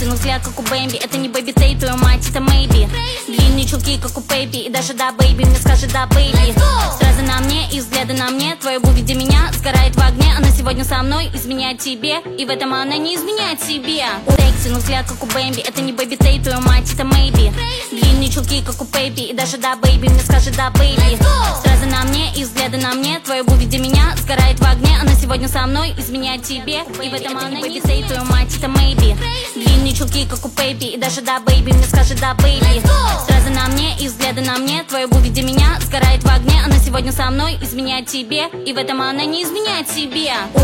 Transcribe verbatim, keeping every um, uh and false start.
секси, но взгляд как у Бэмби. Это не Бэби Тей, твою мать, это Мэйби. Длинные чулки, как у Пеппи, и даже да, бэйби, мне скажет да, бэйби. Сразу на мне и взгляды на мне. Твое буби для меня сгорает в огне. Она сегодня со мной, изменяет тебе, и в этом она не изменяет себе. Секси, но взгляд как у Бэмби. Это не Бэби Тей, твою мать, это Мэйби. Длинные чулки, как у Пеппи, и даже да, бэйби, мне скажет да, бэйби. Сразу на мне и взгляды на мне. Твое буби для меня сгорает в огне. Она сегодня со мной, изменяет тебе, и в этом она не Бэби Тей, твою мать, это Мэйби. Длинные чулки, как у Пеппи, и даже да, бэйби, мне скажет да, бэйби. Сразу на мне и взгляды на мне. Твое буби для меня сгорает в огне. Она сегодня со мной, изменяет тебе, и в этом она не изменяет себе.